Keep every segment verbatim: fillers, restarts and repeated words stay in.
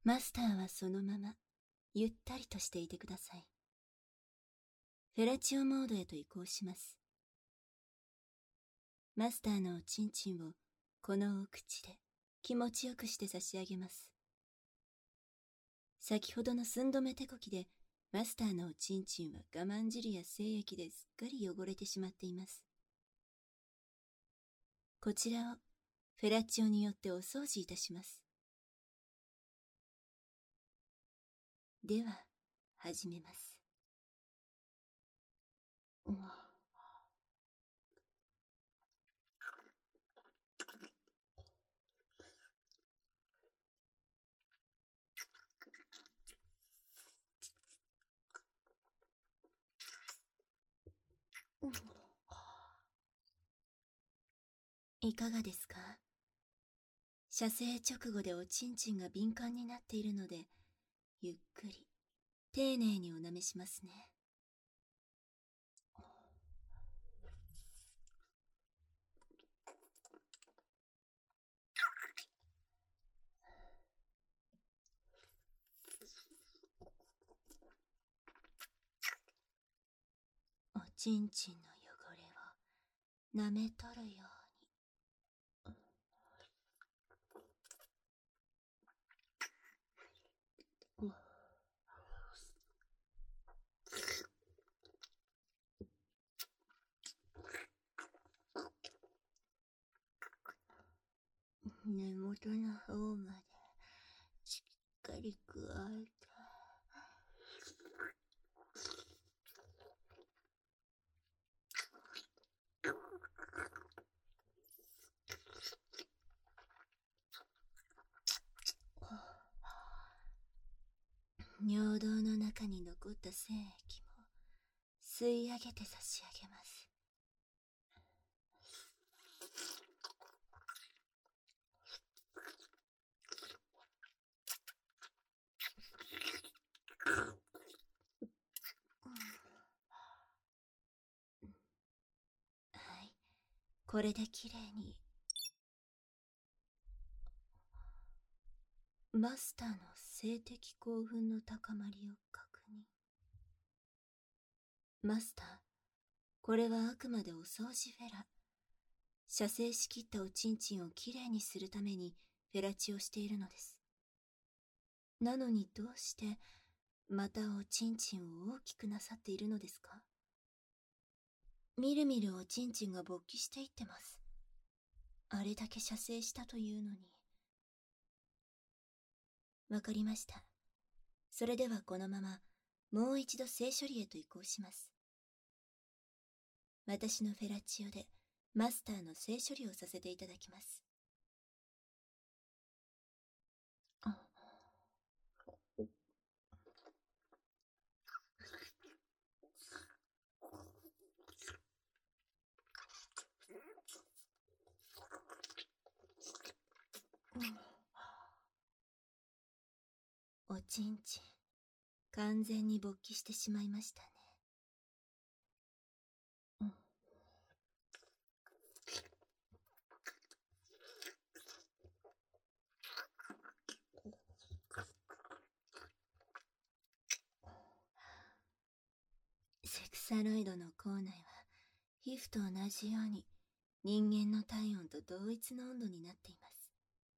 マスターはそのままゆったりとしていてください。フェラチオモードへと移行します。マスターのおちんちんをこのお口で気持ちよくして差し上げます。先ほどの寸止め手こきでマスターのおちんちんは我慢汁や精液ですっかり汚れてしまっています。こちらをフェラチオによってお掃除いたします。では始めます。うん、うん、いかがですか？射精直後でおちんちんが敏感になっているので、ゆっくり丁寧にお舐めしますね。おちんちんの汚れを舐めとるように。根元の方までしっかり加えて。尿道の中に残った精液も吸い上げて差し上げます。はい、これできれいに。マスターの性的興奮の高まりを確認。マスター、これはあくまでお掃除フェラ。射精しきったおちんちんをきれいにするためにフェラチをしているのです。なのにどうしてまたおちんちんを大きくなさっているのですか？みるみるおちんちんが勃起していってます。あれだけ射精したというのに。わかりました。それではこのままもう一度性処理へと移行します。私のフェラチオでマスターの性処理をさせていただきます。おちんちん完全に勃起してしまいましたね。うん、セクサロイドの口内は皮膚と同じように人間の体温と同一の温度になっています。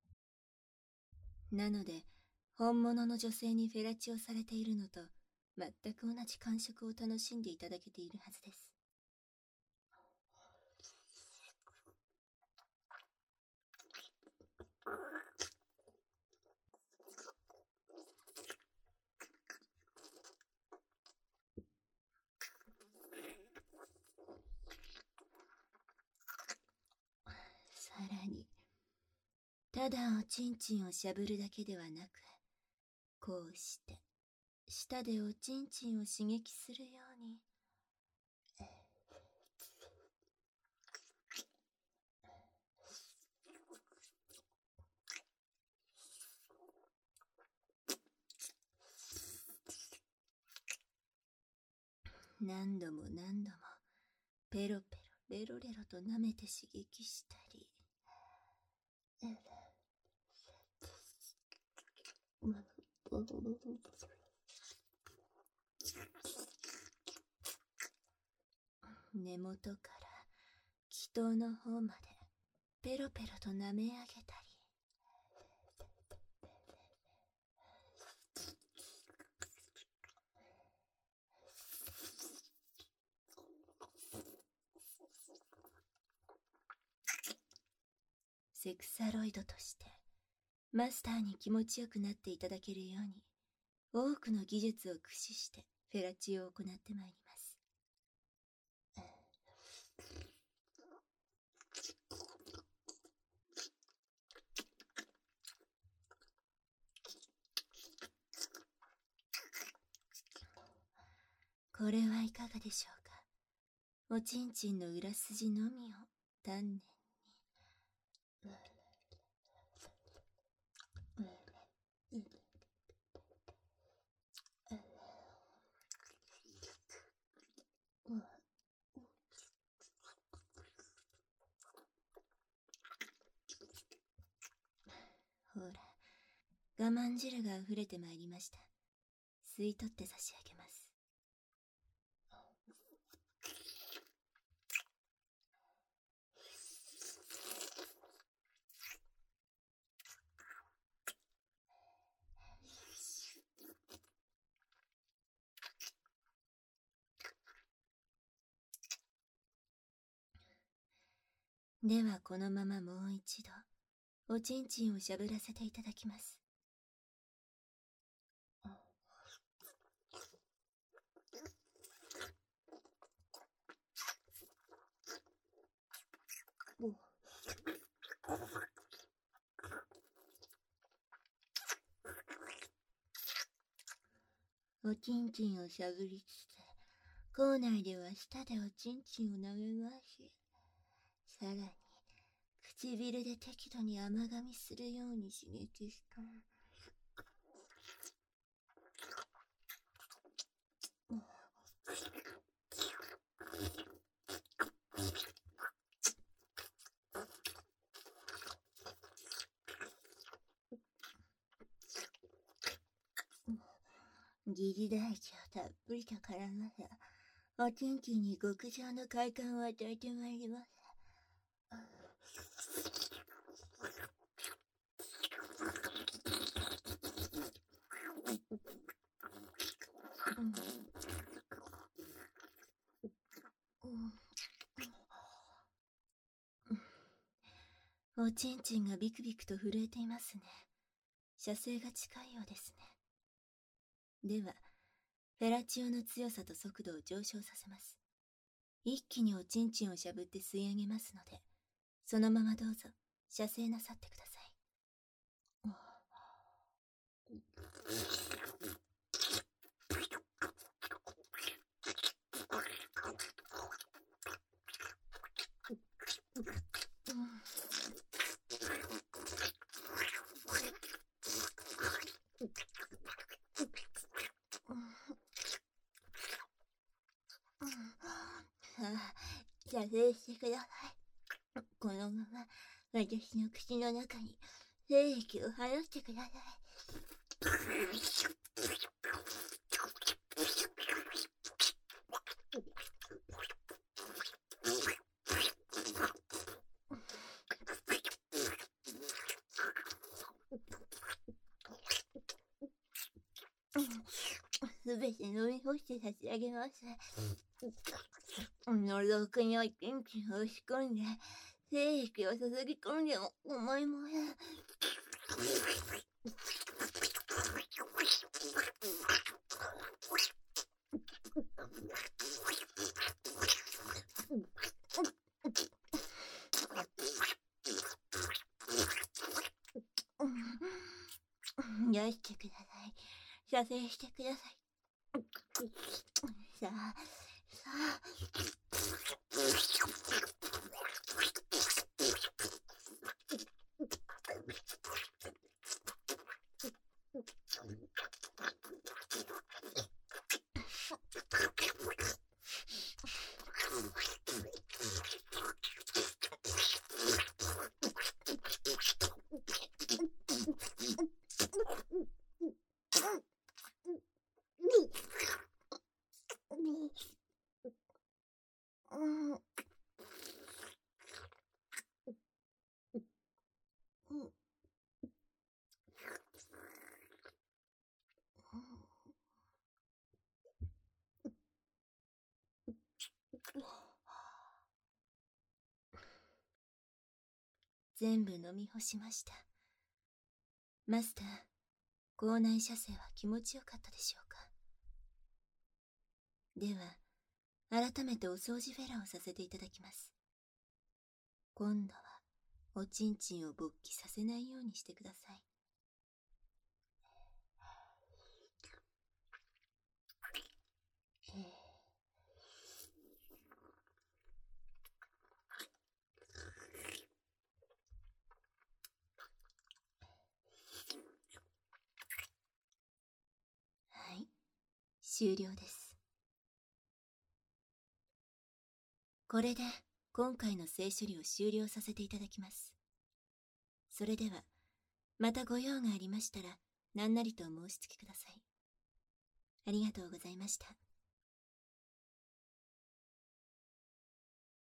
なので本物の女性にフェラチオされているのと全く同じ感触を楽しんでいただけているはずです。さらにただおちんちんをしゃぶるだけではなく、こうして舌でおちんちんを刺激するように。何度も何度もペロペロレロレロと舐めて刺激したり。 根元から気頭の方までペロペロと舐め上げたり、セクサロイドとしてマスターに気持ちよくなっていただけるように多くの技術を駆使してフェラチオを行ってまいります。これはいかがでしょうか。おちんちんの裏筋のみを丹念に。ほら、我慢汁が溢れてまいりました。吸い取って差し上げます。ではこのままもう一度おちんちんをしゃぶらせていただきます。おちんちんをしゃぶりつつ、口内では舌でおちんちんを舐めます。さらに唇で適度に甘噛みするように刺激した。疑似大地をたっぷりと絡ませ、おちんちんに極上の快感を与えてまいります。おちんちんがビクビクと震えていますね。射精が近いようですね。では、フェラチオの強さと速度を上昇させます。一気におちんちんをしゃぶって吸い上げますので、そのままどうぞ、射精なさってください。さあ、射精してください。このまま私の口の中に精液を放ってください。すべて飲み干して差し上げます。喉奥におちんちんを押し込んで精液を注ぎ込んでも思いもや。出してください。射精してください。さあ、さあ。 全部飲み干しました。マスター、校内射精は気持ちよかったでしょうか。では、改めてお掃除フェラをさせていただきます。今度は、おちんちんを勃起させないようにしてください。はい、終了です。これで今回の性処理を終了させていただきます。それでは、またご用がありましたら何なりとお申し付けください。ありがとうございました。